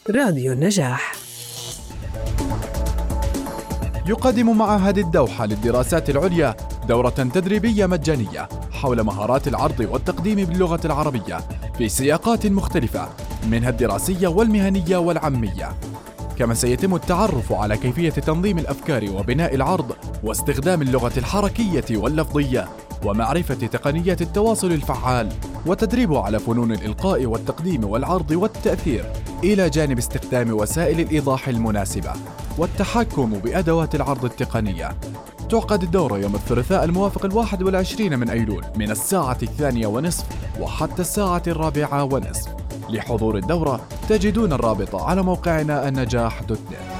راديو النجاح. يقدم معهد الدوحة للدراسات العليا دورة تدريبية مجانية حول مهارات العرض والتقديم باللغة العربية في سياقات مختلفة منها الدراسية والمهنية والعامية، كما سيتم التعرف على كيفية تنظيم الأفكار وبناء العرض واستخدام اللغة الحركية واللفظية ومعرفة تقنيات التواصل الفعال وتدريب على فنون الإلقاء والتقديم والعرض والتأثير، إلى جانب استخدام وسائل الإيضاح المناسبة والتحكم بأدوات العرض التقنية. تعقد الدورة يوم الثلاثاء الموافق 21 من أيلول من 2:30 وحتى 4:40. لحضور الدورة تجدون الرابط على موقعنا النجاح.net.